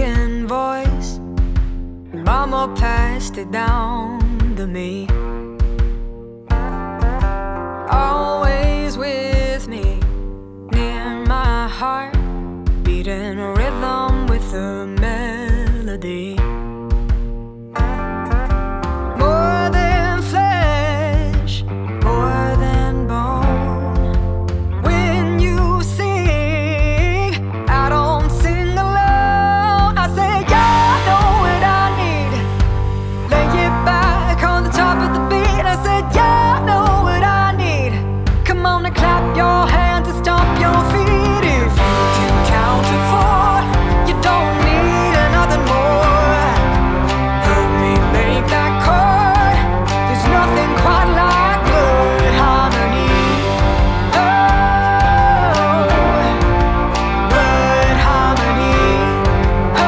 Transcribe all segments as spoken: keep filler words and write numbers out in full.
singing voice. Mama passed it down to me. Always with me, near my heart, beating a rhythm with a melody. More than flesh, more than bone. When you sing, I don't sing alone. I say, yeah, I know what I need. Lay it back on the top of the beat. I said, yeah, I know what I need. Come on and clap your hands and stomp your feet. If you can count to four, you don't need nothing more. Help me make that chord. There's nothing quite like good harmony. Oh, good harmony. Oh,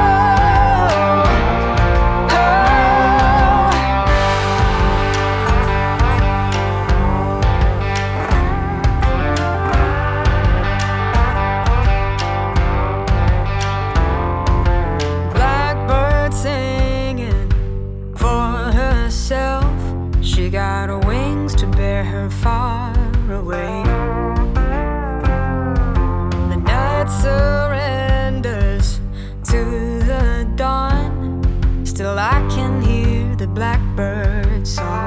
Blackbird singing for herself. She got wings to bear her far away. The night surrenders to the dawn. Still I can hear the blackbird song.